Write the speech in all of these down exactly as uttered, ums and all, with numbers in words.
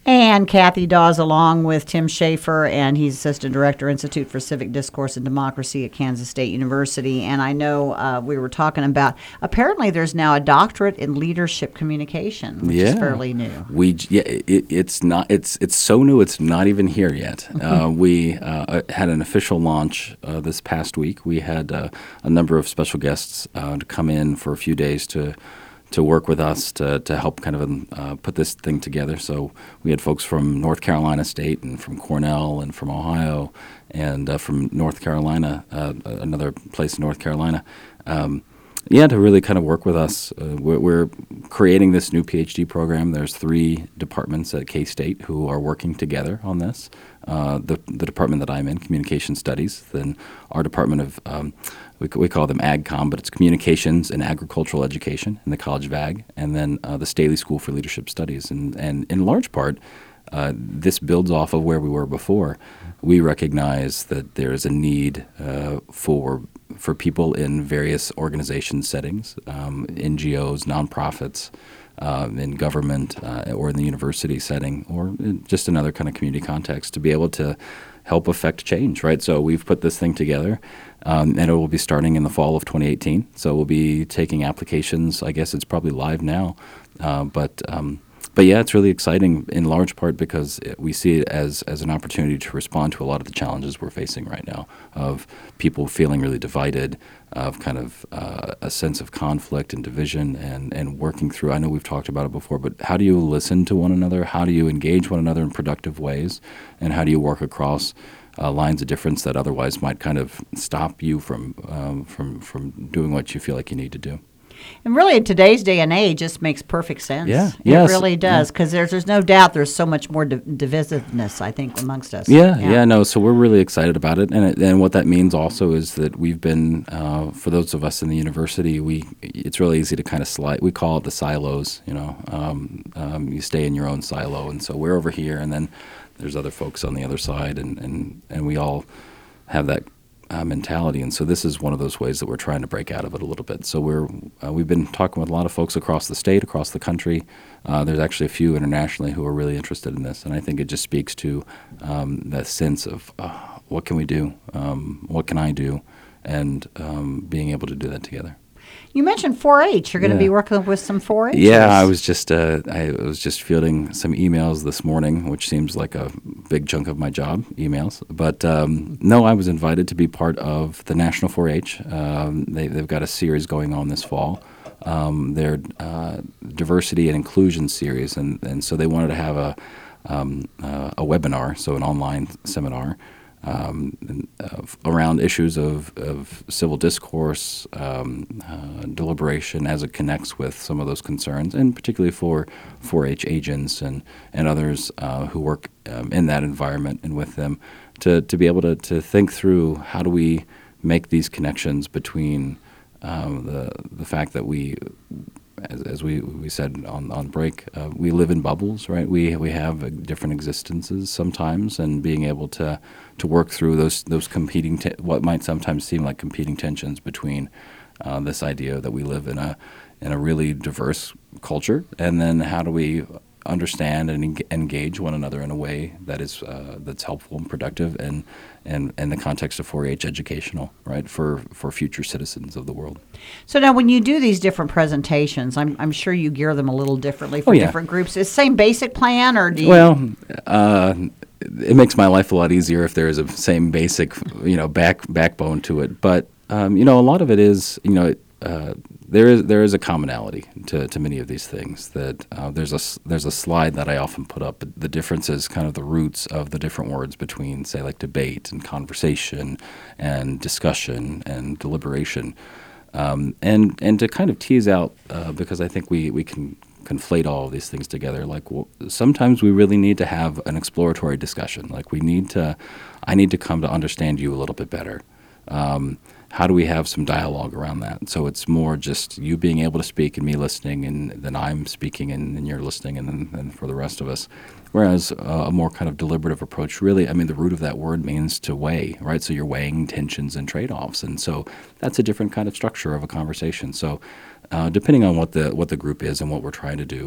And Kathy Dawes, along with Tim Schaefer, and he's Assistant Director, Institute for Civic Discourse and Democracy at Kansas State University. And I know uh, we were talking about, apparently there's now a doctorate in leadership communication, which yeah. is fairly new. We yeah, it, it's not it's it's so new it's not even here yet. uh, we uh, had an official launch uh, this past week. We had uh, a number of special guests uh, to come in for a few days to. to work with us to, to help kind of uh, put this thing together. So we had folks from North Carolina State and from Cornell and from Ohio and uh, from North Carolina, uh, another place in North Carolina. Um, yeah, to really kind of work with us. Uh, we're, we're creating this new PhD program. There's three departments at K-State who are working together on this. Uh, the, the department that I'm in, Communication Studies, then our department of, um, we, we call them AgCom, but it's Communications and Agricultural Education in the College of Ag, and then uh, the Staley School for Leadership Studies. And, and in large part, uh, this builds off of where we were before. We recognize that there is a need uh, for for people in various organization settings, um, N G Os, nonprofits, Um, in government uh, or in the university setting or in just another kind of community context to be able to help affect change, right? So we've put this thing together, um, and it will be starting in the fall of twenty eighteen. So we'll be taking applications. I guess it's probably live now, uh, but um, but yeah, it's really exciting in large part because it, we see it as as an opportunity to respond to a lot of the challenges we're facing right now of people feeling really divided, of kind of uh, a sense of conflict and division and, and working through. I know we've talked about it before, but how do you listen to one another? How do you engage one another in productive ways? And how do you work across uh, lines of difference that otherwise might kind of stop you from, um, from, from doing what you feel like you need to do? And really, in today's day and age, just makes perfect sense. Yeah, it yes, really does, yeah. because there's there's no doubt there's so much more div- divisiveness, I think, amongst us. Yeah, yeah, yeah, no. So we're really excited about it, and it, and what that means also is that we've been, uh, for those of us in the university, we it's really easy to kind of slide. We call it the silos. You know, um, um, you stay in your own silo, and so we're over here, and then there's other folks on the other side, and and and we all have that Uh, mentality, and so this is one of those ways that we're trying to break out of it a little bit. So we're uh, we've been talking with a lot of folks across the state, across the country. Uh, there's actually a few internationally who are really interested in this, and I think it just speaks to um, that sense of uh, what can we do, um, what can I do, and um, being able to do that together. You mentioned four H. You're going to Yeah. be working with some four H. Yeah, I was just uh, I was just fielding some emails this morning, which seems like a big chunk of my job, emails. But um, no, I was invited to be part of the National four H. Um, they, they've got a series going on this fall. Um, their uh, diversity and inclusion series, and, and so they wanted to have a um, uh, a webinar, so an online seminar. Um, uh, around issues of, of civil discourse, um, uh, deliberation as it connects with some of those concerns, and particularly for four H agents and, and others uh, who work um, in that environment and with them, to, to be able to, to think through how do we make these connections between um, the, the fact that we As, as we, we said on, on break, uh, we live in bubbles, right? We we have uh, different existences sometimes, and being able to to work through those those competing te- what might sometimes seem like competing tensions between uh, this idea that we live in a in a really diverse culture, and then how do we understand and en- engage one another in a way that is uh, that's helpful and productive, and and in the context of four H educational, right, for, for future citizens of the world. So now, when you do these different presentations, I'm I'm sure you gear them a little differently for Oh, yeah. different groups. Is the same basic plan, or do you? Well, uh, it makes my life a lot easier if there is a same basic, you know, back backbone to it. But um, you know, a lot of it is, you know. Uh, there is there is a commonality to, to many of these things. That uh, there's a there's a slide that I often put up. The difference is kind of the roots of the different words between, say, like debate and conversation and discussion and deliberation, um, and and to kind of tease out uh, because I think we we can conflate all of these things together. Like, well, sometimes we really need to have an exploratory discussion. Like we need to, I need to come to understand you a little bit better. Um, how do we have some dialogue around that? So it's more just you being able to speak and me listening, and then I'm speaking and then you're listening, and then and for the rest of us. Whereas uh, a more kind of deliberative approach, really, I mean, the root of that word means to weigh, right? So you're weighing tensions and trade-offs, and so that's a different kind of structure of a conversation. So uh, depending on what the what the group is and what we're trying to do,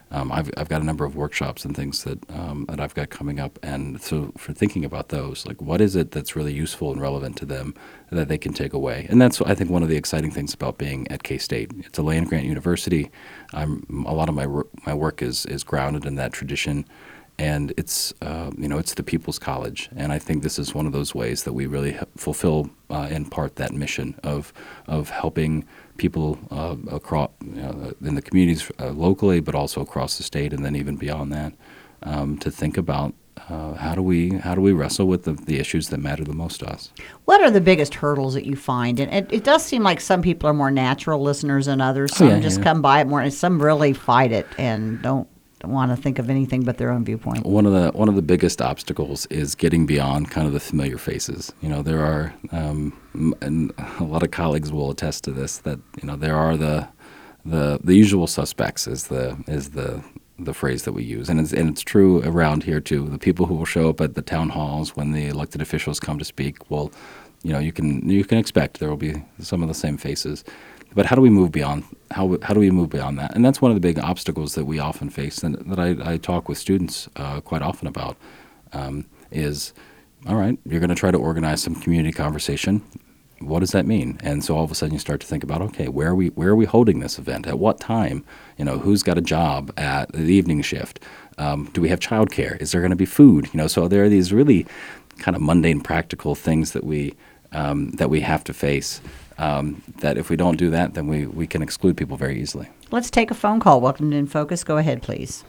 Um, I've, I've got a number of workshops and things that um, that I've got coming up, and so for thinking about those, like what is it that's really useful and relevant to them that they can take away, and that's I think one of the exciting things about being at K-State. It's a land grant university. I'm, a lot of my wor- my work is is grounded in that tradition, and it's uh, you know it's the people's college, and I think this is one of those ways that we really h- fulfill uh, in part that mission of of helping people uh, across you know, in the communities uh, locally, but also across the state, and then even beyond that, um, to think about uh, how do we how do we wrestle with the, the issues that matter the most to us. What are the biggest hurdles that you find? And it, it does seem like some people are more natural listeners than others. Some Oh, yeah, just yeah. come by it more, and some really fight it and don't want to think of anything but their own viewpoint. One of the one of the biggest obstacles is getting beyond kind of the familiar faces. You know, there are, um, m- and a lot of colleagues will attest to this, that you know there are the the the usual suspects is the is the the phrase that we use, and it's and it's true around here too. The people who will show up at the town halls when the elected officials come to speak will, you know, you can you can expect there will be some of the same faces. But how do we move beyond how how do we move beyond that? And that's one of the big obstacles that we often face, and that I, I talk with students uh, quite often about. Um, is all right. You're going to try to organize some community conversation. What does that mean? And so all of a sudden you start to think about, okay, where are we where are we holding this event? At what time? You know, who's got a job at the evening shift? Um, do we have childcare? Is there going to be food? You know, so there are these really kind of mundane, practical things that we um, that we have to face. Um, that if we don't do that, then we, we can exclude people very easily. Let's take a phone call. Welcome to In Focus. Go ahead, please.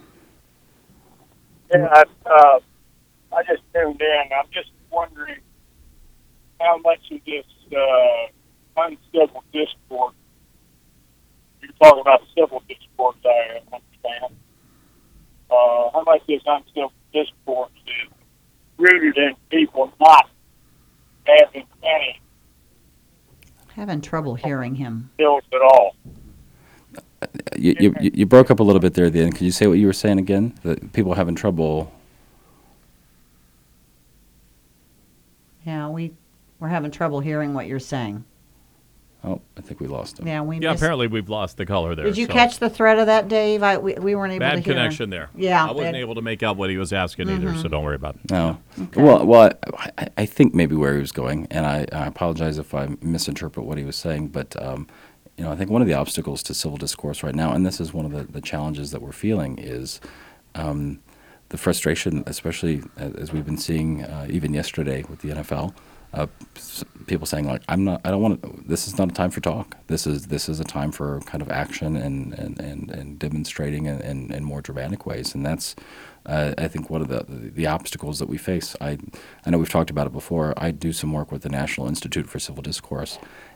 Yeah, I, uh, I just tuned in. I'm just wondering how much of this uh, uncivil discourse, you're talking about civil discourse, I understand, uh, how much of this uncivil discourse is rooted in people not having any Having trouble hearing him. skills at all. You, you, you you broke up a little bit there at the end. Could you say what you were saying again? That people having trouble. Yeah, we, we're having trouble hearing what you're saying. Oh, I think we lost him. Yeah, we Yeah, missed- apparently we've lost the caller there. Did you so- catch the thread of that, Dave? I, we, we weren't able to Bad hear. connection there. Yeah, I wasn't bad- Mm-hmm. able to make out what he was asking either, so don't worry about it. No. Well, well, I, I think maybe where he was going, and I, I apologize if I misinterpret what he was saying, but um, you know, I think one of the obstacles to civil discourse right now, and this is one of the, the challenges that we're feeling, is um, the frustration, especially as, as we've been seeing uh, even yesterday with the N F L. Uh, s- people saying like, "I'm not. I don't want to. This is not a time for talk. This is this is a time for kind of action and and, and, and demonstrating in, in, in more dramatic ways." And that's, uh, I think, one of the the obstacles that we face. I I know we've talked about it before. I do some work with the National Institute for Civil Discourse,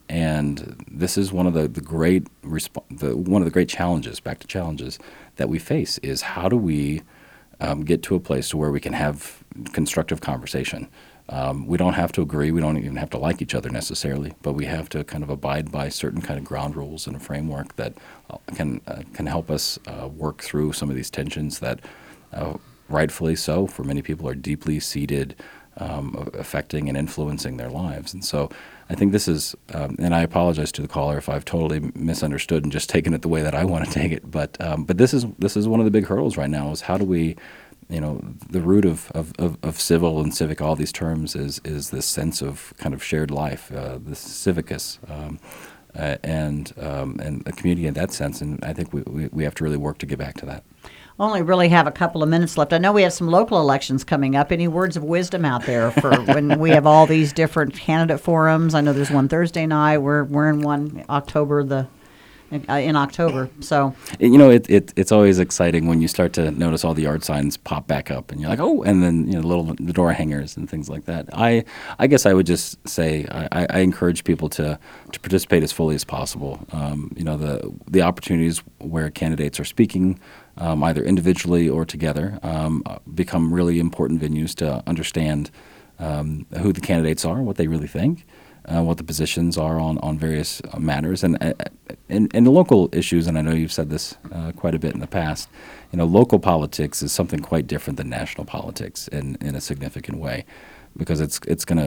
and this is one of the the great resp- the one of the great challenges. Back to challenges that we face is how do we um, get to a place to where we can have constructive conversation. Um, we don't have to agree. We don't even have to like each other necessarily, but we have to kind of abide by certain kind of ground rules and a framework that uh, can uh, can help us uh, work through some of these tensions that, uh, rightfully so, for many people are deeply seated, um, affecting and influencing their lives. And so I think this is, um, and I apologize to the caller if I've totally misunderstood and just taken it the way that I want to take it. But um, but this is this is one of the big hurdles right now is how do we, you know, the root of, of, of, of civil and civic, all these terms is is this sense of kind of shared life, uh, this civicus, um, uh, and um, and a community in that sense. And I think we, we, we have to really work to get back to that. Only really have a couple of minutes left. I know we have some local elections coming up. Any words of wisdom out there for when we have all these different candidate forums? I know there's one Thursday night. We're we're in one October the uh, in October. So You know, it, it it's always exciting when you start to notice all the yard signs pop back up, and you're like, oh, and then you know, little the door hangers and things like that. I I guess I would just say I, I I encourage people to to participate as fully as possible. Um, you know, the the opportunities where candidates are speaking, um, either individually or together, um, become really important venues to understand um, who the candidates are, what they really think. Uh, what the positions are on, on various uh, matters and uh, in, in the local issues, and I know you've said this uh, quite a bit in the past, you know, local politics is something quite different than national politics in, in a significant way because it's it's going to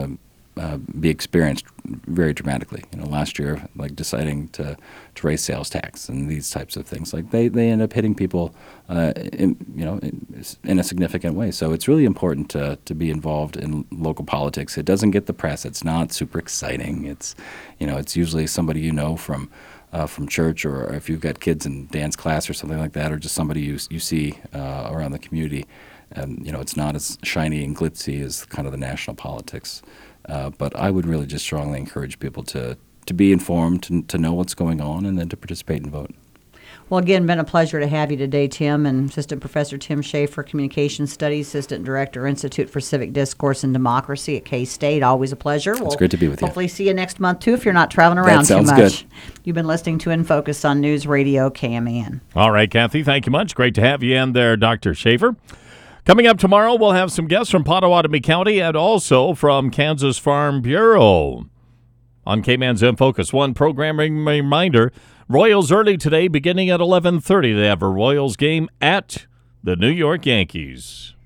uh, be experienced very dramatically. You know, last year, like deciding to, to raise sales tax and these types of things, like they, they end up hitting people, uh, in, you know, in, in a significant way. So it's really important to to be involved in local politics. It doesn't get the press. It's not super exciting. It's, you know, it's usually somebody you know from. Uh, from church, or if you've got kids in dance class or something like that, or just somebody you you see uh, around the community. And, you know, it's not as shiny and glitzy as kind of the national politics. Uh, but I would really just strongly encourage people to, to be informed, to, to know what's going on, and then to participate and vote. Well, again, been a pleasure to have you today, Tim, and Assistant Professor Tim Schaefer, Communication Studies, Assistant Director, Institute for Civic Discourse and Democracy at K-State. Always a pleasure. It's great to be with you. Hopefully see you next month, too, if you're not traveling around That sounds too much. good. You've been listening to In Focus on News Radio K M E N. All right, Kathy, thank you much. Great to have you in there, Doctor Schaefer. Coming up tomorrow, we'll have some guests from Pottawatomie County and also from Kansas Farm Bureau. On K-Man's In Focus, one programming reminder, Royals early today beginning at eleven thirty. They have a Royals game at the New York Yankees.